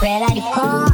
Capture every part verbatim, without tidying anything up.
Quella di po'.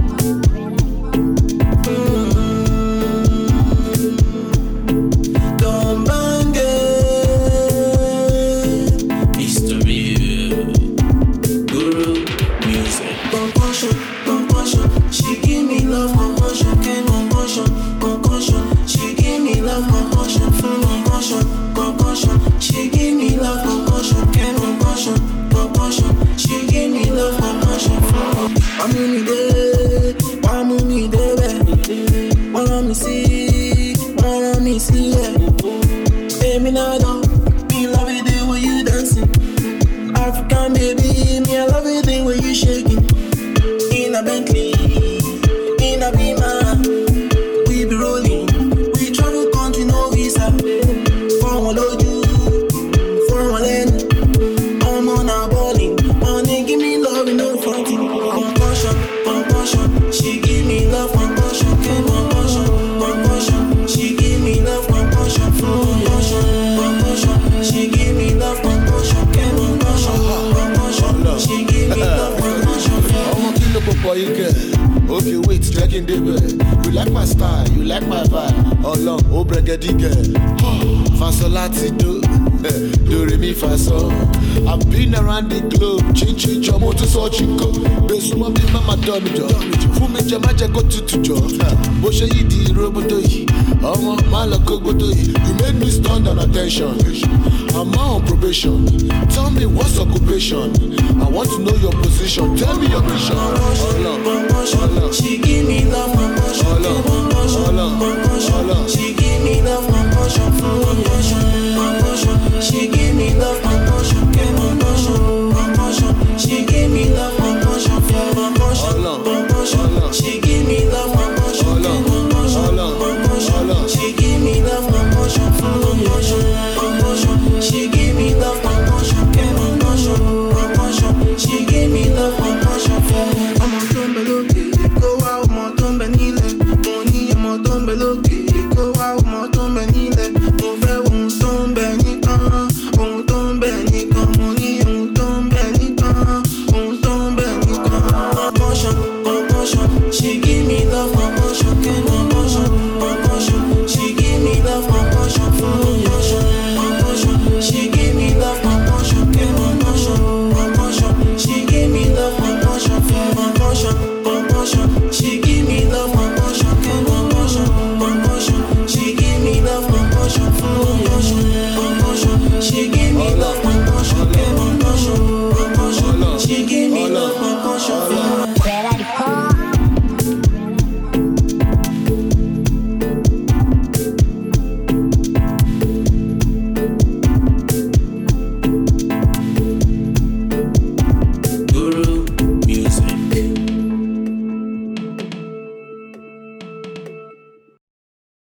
Okay, wait, checking the bed. You like my style, you like my vibe. Oh, long, oh, bregadige. Fasolati do, do re mi fa so. I've been around the globe, chin chin chomo to so chinko. Besuma mi mama domi jo, fumi jamaja go to to jo. Boshe yi di roboto yi, omo malako goto yi. You made me stand on attention. I'm on probation. Tell me what's occupation. I want to know your position. Tell me your mission. She give me love, my motion. She give me love, my motion. She give me love, my motion. She give me love, my motion. She give me love, my motion. She give me love, my motion. She give me love, my motion. She give me love, my motion. I'm on Tombaloke, go out, my Tombanile. Money, I'm on Tombaloke, go out, my Tombanile. Over on Tombanica, on Tombanica, money on Tombanica, on Tombanica. Motion, motion, she give me love, my motion, motion, motion. She give me love, my motion, motion, motion. She give me love, my motion, motion, motion. She give me love, my motion, motion, motion. She